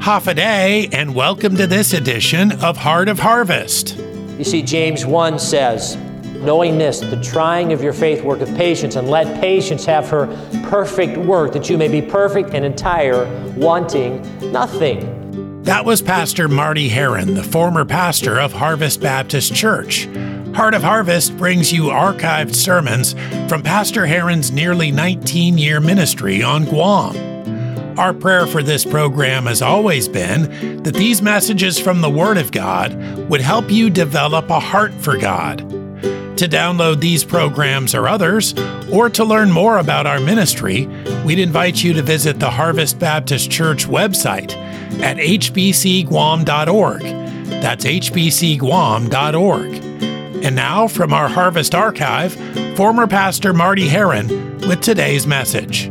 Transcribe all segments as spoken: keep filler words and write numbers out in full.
Hafa and welcome to this edition of Heart of Harvest. You see, James one says, knowing this, the trying of your faith worketh patience, and let patience have her perfect work, that you may be perfect and entire, wanting nothing. That was Pastor Marty Heron, the former pastor of Harvest Baptist Church. Heart of Harvest brings you archived sermons from Pastor Heron's nearly nineteen-year ministry on Guam. Our prayer for this program has always been that these messages from the Word of God would help you develop a heart for God. To download these programs or others, or to learn more about our ministry, we'd invite you to visit the Harvest Baptist Church website at h b c guam dot org. That's h b c guam dot org. And now, from our Harvest Archive, former Pastor Marty Heron with today's message.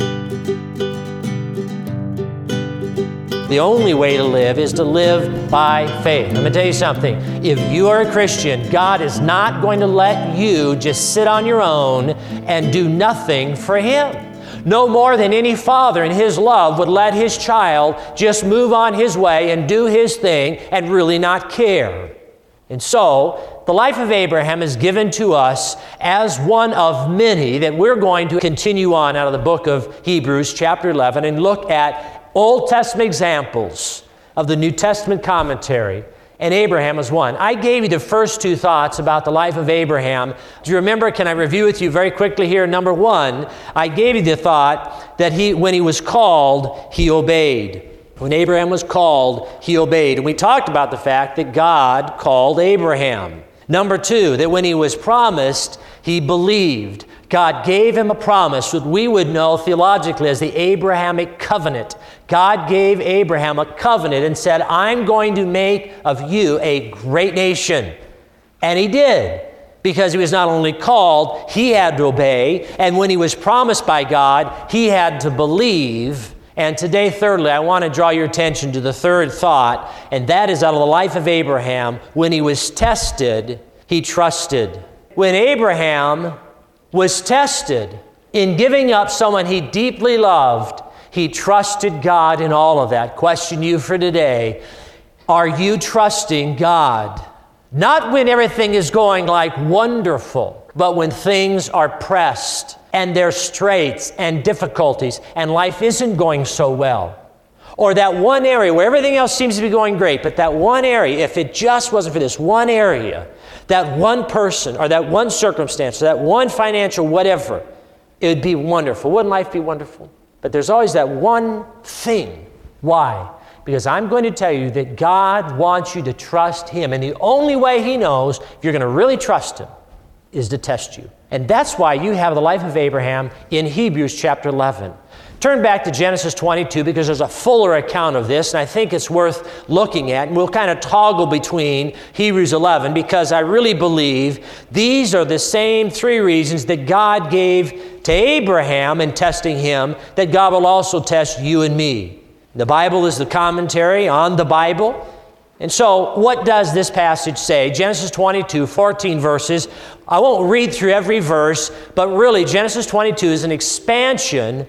The only way to live is to live by faith. Let me tell you something. If you are a Christian, God is not going to let you just sit on your own and do nothing for Him. No more than any father in His love would let His child just move on his way and do his thing and really not care. And so, the life of Abraham is given to us as one of many that we're going to continue on out of the book of Hebrews chapter eleven and look at Old Testament examples of the New Testament commentary, and Abraham is one. I gave you the first two thoughts about the life of Abraham. Do you remember? Can I review with you very quickly here? Number one, I gave you the thought that he, when he was called, he obeyed. When Abraham was called, he obeyed. And we talked about the fact that God called Abraham. Number two, that when he was promised, he believed. God gave him a promise that we would know theologically as the Abrahamic covenant. God gave Abraham a covenant and said, I'm going to make of you a great nation. And he did, because he was not only called, he had to obey. And when he was promised by God, he had to believe. And today, thirdly, I want to draw your attention to the third thought, and that is out of the life of Abraham. When he was tested, he trusted. When Abraham was tested in giving up someone he deeply loved, he trusted God in all of that. Question you for today, are you trusting God? Not when everything is going like wonderful, but when things are pressed and there's straits and difficulties and life isn't going so well. Or that one area where everything else seems to be going great, but that one area, if it just wasn't for this one area, that one person or that one circumstance or that one financial whatever, it would be wonderful. Wouldn't life be wonderful? But there's always that one thing. Why? Because I'm going to tell you that God wants you to trust Him. And the only way He knows if you're going to really trust Him is to test you. And that's why you have the life of Abraham in Hebrews chapter eleven. Turn back to Genesis twenty-two because there's a fuller account of this, and I think it's worth looking at. And we'll kind of toggle between Hebrews eleven because I really believe these are the same three reasons that God gave to Abraham in testing him, that God will also test you and me. The Bible is the commentary on the Bible. And so what does this passage say? Genesis twenty-two, fourteen verses. I won't read through every verse, but really Genesis twenty-two is an expansion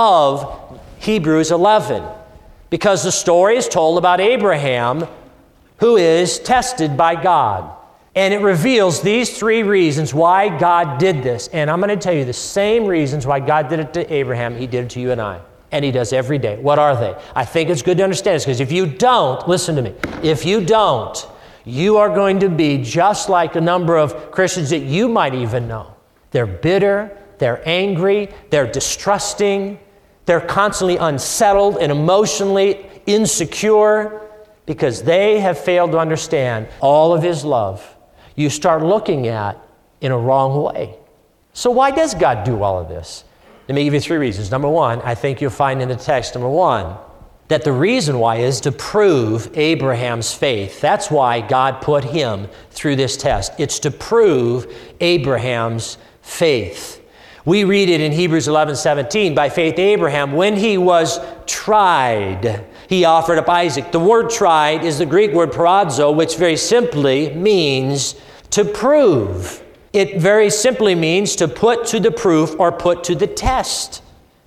of Hebrews eleven, because the story is told about Abraham who is tested by God. And it reveals these three reasons why God did this. And I'm going to tell you the same reasons why God did it to Abraham, He did it to you and I. And He does every day. What are they? I think it's good to understand this, because if you don't, listen to me, if you don't, you are going to be just like a number of Christians that you might even know. They're bitter, they're angry, they're distrusting, they're constantly unsettled and emotionally insecure because they have failed to understand all of His love. You start looking at in a wrong way. So why does God do all of this? Let me give you three reasons. Number one, I think you'll find in the text, number one, that the reason why is to prove Abraham's faith. That's why God put him through this test. It's to prove Abraham's faith. We read it in Hebrews eleven seventeen. By faith, Abraham, when he was tried, he offered up Isaac. The word tried is the Greek word paradzo, which very simply means to prove. It very simply means to put to the proof or put to the test.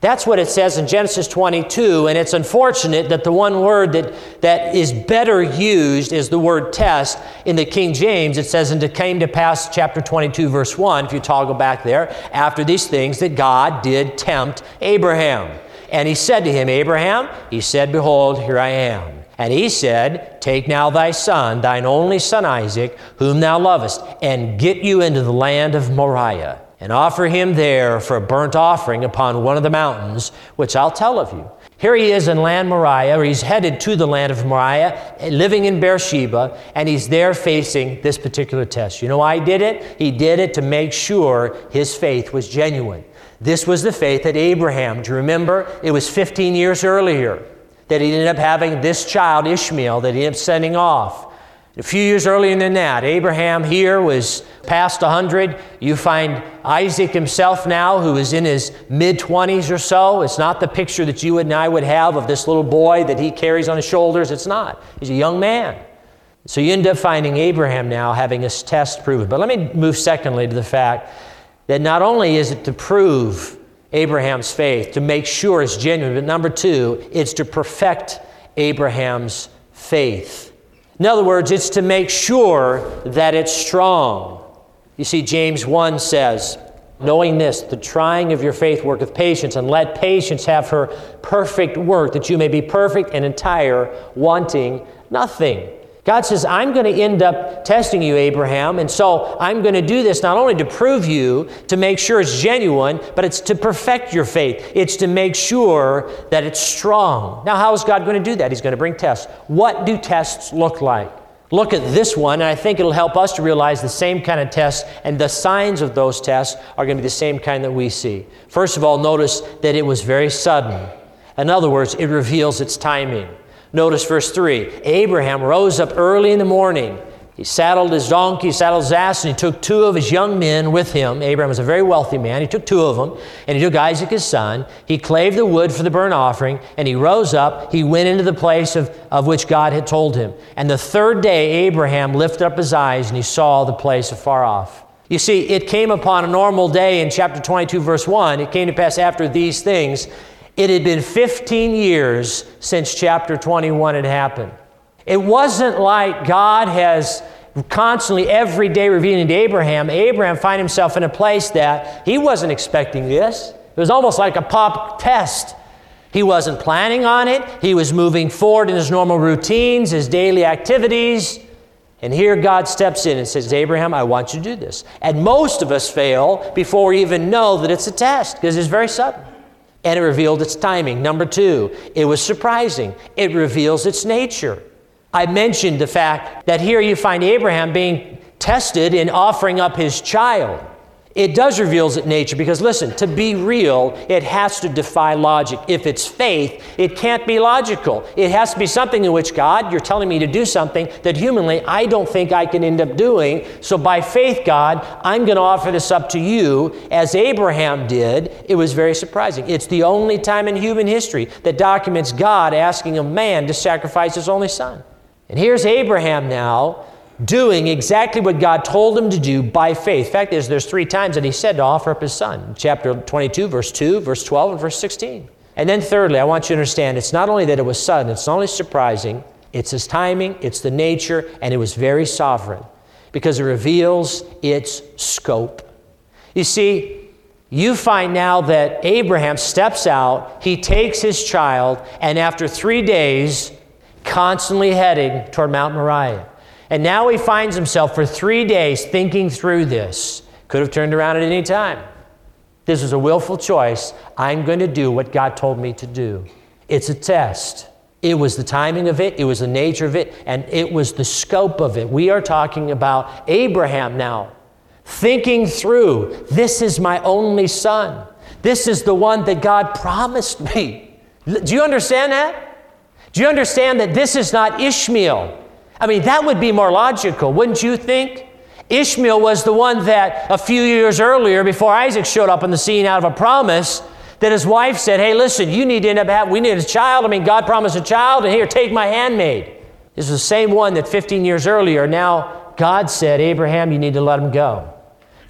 That's what it says in Genesis twenty-two, and it's unfortunate that the one word that, that is better used is the word test. In the King James, it says, and it came to pass, chapter twenty-two, verse one, if you toggle back there, after these things that God did tempt Abraham. And he said to him, Abraham, he said, behold, here I am. And he said, take now thy son, thine only son Isaac, whom thou lovest, and get you into the land of Moriah, and offer him there for a burnt offering upon one of the mountains, which I'll tell of you. Here he is in land Moriah, or he's headed to the land of Moriah, living in Beersheba, and he's there facing this particular test. You know why he did it? He did it to make sure his faith was genuine. This was the faith that Abraham, do you remember? It was fifteen years earlier that he ended up having this child, Ishmael, that he ended up sending off. A few years earlier than that, Abraham here was past one hundred. You find Isaac himself now, who is in his mid-twenties or so. It's not the picture that you and I would have of this little boy that he carries on his shoulders. It's not. He's a young man. So you end up finding Abraham now having his test proven. But let me move secondly to the fact that not only is it to prove Abraham's faith, to make sure it's genuine, but number two, it's to perfect Abraham's faith. In other words, it's to make sure that it's strong. You see, James one says, knowing this, the trying of your faith worketh patience, and let patience have her perfect work, that you may be perfect and entire, wanting nothing. God says, I'm going to end up testing you, Abraham, and so I'm going to do this not only to prove you, to make sure it's genuine, but it's to perfect your faith. It's to make sure that it's strong. Now, how is God going to do that? He's going to bring tests. What do tests look like? Look at this one, and I think it'll help us to realize the same kind of tests, and the signs of those tests are going to be the same kind that we see. First of all, notice that it was very sudden. In other words, it reveals its timing. Notice verse three. Abraham rose up early in the morning. He saddled his donkey, saddled his ass, and he took two of his young men with him. Abraham was a very wealthy man. He took two of them, and he took Isaac his son. He clave the wood for the burnt offering, and he rose up. He went into the place of, of which God had told him. And the third day, Abraham lifted up his eyes, and he saw the place afar off. You see, it came upon a normal day in chapter twenty-two, verse one. It came to pass after these things. It had been fifteen years since chapter twenty-one had happened. It wasn't like God has constantly every day revealing to Abraham. Abraham found himself in a place that he wasn't expecting this. It was almost like a pop test. He wasn't planning on it. He was moving forward in his normal routines, his daily activities. And here God steps in and says, Abraham, I want you to do this. And most of us fail before we even know that it's a test, because it's very sudden. And it revealed its timing. Number two, it was surprising. It reveals its nature. I mentioned the fact that here you find Abraham being tested in offering up his child. It does reveal its nature because, listen, to be real, it has to defy logic. If it's faith, it can't be logical. It has to be something in which, God, you're telling me to do something that humanly I don't think I can end up doing. So by faith, God, I'm going to offer this up to you as Abraham did. It was very surprising. It's the only time in human history that documents God asking a man to sacrifice his only son. And here's Abraham now doing exactly what God told him to do by faith. The fact is, there's three times that he said to offer up his son. Chapter twenty-two, verse two, verse twelve, and verse sixteen. And then thirdly, I want you to understand, it's not only that it was sudden, it's not only surprising, it's his timing, it's the nature, and it was very sovereign because it reveals its scope. You see, you find now that Abraham steps out, he takes his child, and after three days, constantly heading toward Mount Moriah. And now he finds himself for three days thinking through this. Could have turned around at any time. This was a willful choice. I'm going to do what God told me to do. It's a test. It was the timing of it, it was the nature of it, and it was the scope of it. We are talking about Abraham now, thinking through, this is my only son. This is the one that God promised me. Do you understand that? Do you understand that this is not Ishmael? I mean, that would be more logical, wouldn't you think? Ishmael was the one that a few years earlier, before Isaac showed up on the scene out of a promise, that his wife said, hey, listen, you need to end up having, we need a child. I mean, God promised a child, and here, take my handmaid. This is the same one that fifteen years earlier, now God said, Abraham, you need to let him go. In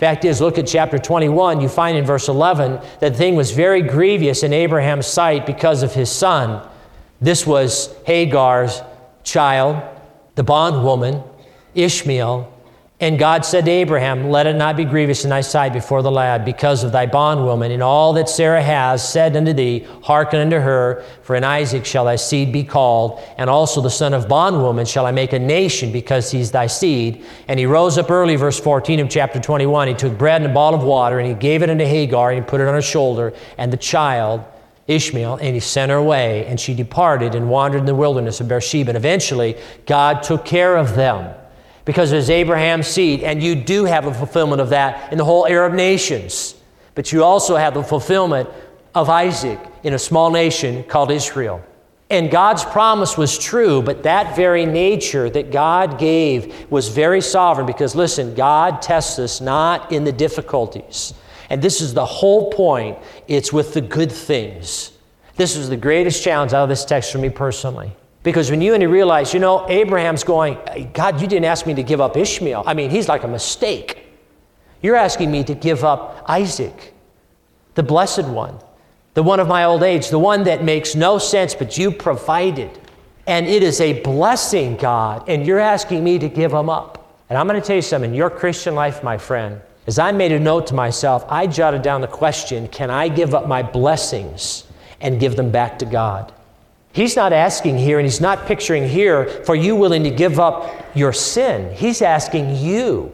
Fact is, look at chapter twenty-one. You find in verse eleven that the thing was very grievous in Abraham's sight because of his son. This was Hagar's child, the bondwoman, Ishmael. And God said to Abraham, let it not be grievous in thy sight before the lad, because of thy bondwoman, and all that Sarah has said unto thee, hearken unto her, for in Isaac shall thy seed be called, and also the son of bondwoman shall I make a nation, because he's thy seed. And he rose up early, verse fourteen of chapter twenty-one, he took bread and a bottle of water, and he gave it unto Hagar, and he put it on her shoulder, and the child, Ishmael, and he sent her away, and she departed and wandered in the wilderness of Beersheba. And eventually, God took care of them, because it was Abraham's seed, and you do have a fulfillment of that in the whole Arab nations. But you also have the fulfillment of Isaac in a small nation called Israel. And God's promise was true, but that very nature that God gave was very sovereign, because listen, God tests us not in the difficulties. And this is the whole point. It's with the good things. This was the greatest challenge out of this text for me personally. Because when you and you realize, you know, Abraham's going, God, you didn't ask me to give up Ishmael. I mean, he's like a mistake. You're asking me to give up Isaac, the blessed one, the one of my old age, the one that makes no sense, but you provided. And it is a blessing, God, and you're asking me to give him up. And I'm going to tell you something, in your Christian life, my friend, as I made a note to myself, I jotted down the question, can I give up my blessings and give them back to God? He's not asking here, and he's not picturing here for you willing to give up your sin. He's asking you,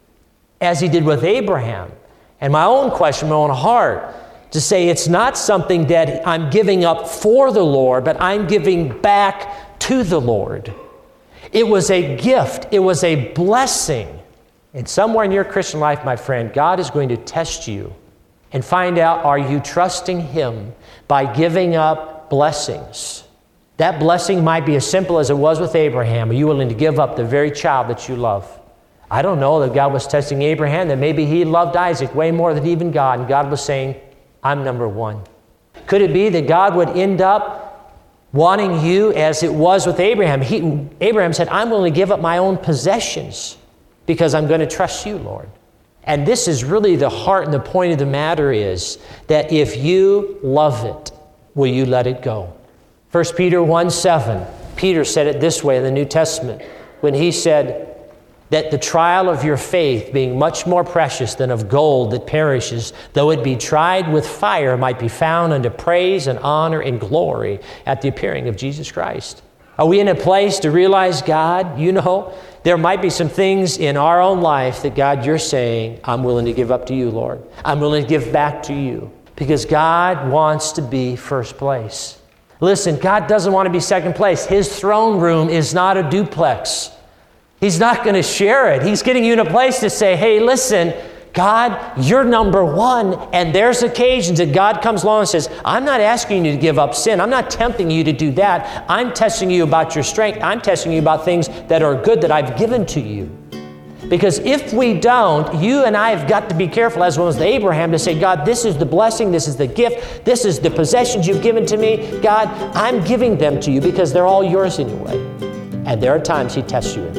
as he did with Abraham. And my own question, my own heart, to say it's not something that I'm giving up for the Lord, but I'm giving back to the Lord. It was a gift. It was a blessing. And somewhere in your Christian life, my friend, God is going to test you and find out, are you trusting him by giving up blessings? That blessing might be as simple as it was with Abraham. Are you willing to give up the very child that you love? I don't know that God was testing Abraham, that maybe he loved Isaac way more than even God, and God was saying, I'm number one. Could it be that God would end up wanting you as it was with Abraham? He, Abraham said, I'm willing to give up my own possessions because I'm going to trust you, Lord. And this is really the heart and the point of the matter is that if you love it, will you let it go? First Peter one seven, Peter said it this way in the New Testament when he said that the trial of your faith, being much more precious than of gold that perishes, though it be tried with fire, might be found unto praise and honor and glory at the appearing of Jesus Christ. Are we in a place to realize, God, you know, there might be some things in our own life that, God, you're saying, I'm willing to give up to you, Lord. I'm willing to give back to you because God wants to be first place. Listen, God doesn't want to be second place. His throne room is not a duplex. He's not going to share it. He's getting you in a place to say, hey, listen, God, you're number one. And there's occasions that God comes along and says, I'm not asking you to give up sin. I'm not tempting you to do that. I'm testing you about your strength. I'm testing you about things that are good that I've given to you. Because if we don't, you and I have got to be careful, as was Abraham, to say, God, this is the blessing, this is the gift, this is the possessions you've given to me. God, I'm giving them to you because they're all yours anyway. And there are times he tests you in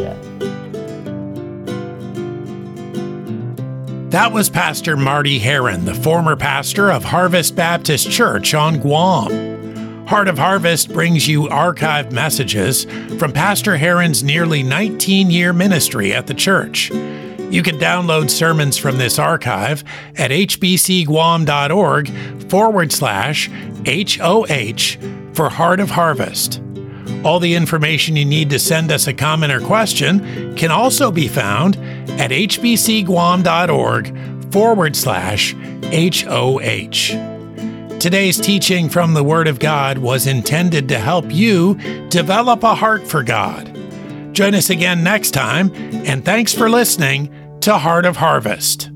that. That was Pastor Marty Heron, the former pastor of Harvest Baptist Church on Guam. Heart of Harvest brings you archived messages from Pastor Heron's nearly nineteen-year ministry at the church. You can download sermons from this archive at hbcguam.org forward slash HOH for Heart of Harvest. All the information you need to send us a comment or question can also be found at hbcguam.org forward slash HOH. Today's teaching from the Word of God was intended to help you develop a heart for God. Join us again next time, and thanks for listening to Heart of Harvest.